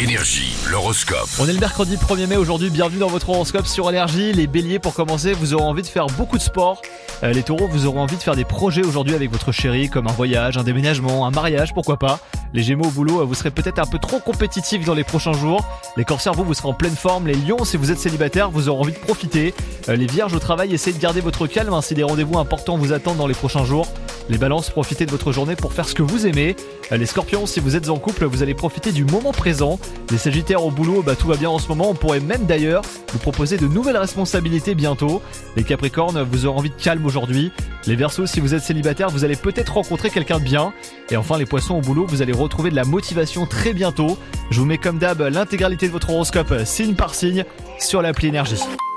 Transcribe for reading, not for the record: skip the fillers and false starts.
Énergie, l'horoscope. On est le mercredi 1er mai aujourd'hui, bienvenue dans votre horoscope sur Énergie. Les béliers, pour commencer, vous aurez envie de faire beaucoup de sport. Les taureaux, vous aurez envie de faire des projets aujourd'hui avec votre chérie, comme un voyage, un déménagement, un mariage, pourquoi pas. Les gémeaux, au boulot, vous serez peut-être un peu trop compétitifs dans les prochains jours. Les cancers, vous serez en pleine forme. Les lions, si vous êtes célibataire, vous aurez envie de profiter. Les vierges, au travail, essayez de garder votre calme si des rendez-vous importants vous attendent dans les prochains jours. Les balances, profitez de votre journée pour faire ce que vous aimez. Les scorpions, si vous êtes en couple, vous allez profiter du moment présent. Les sagittaires, au boulot, tout va bien en ce moment. On pourrait même d'ailleurs vous proposer de nouvelles responsabilités bientôt. Les capricornes, vous aurez envie de calme aujourd'hui. Les verseaux, si vous êtes célibataire, vous allez peut-être rencontrer quelqu'un de bien. Et enfin les poissons, au boulot, vous allez retrouver de la motivation très bientôt. Je vous mets comme d'hab l'intégralité de votre horoscope signe par signe sur l'appli Énergie.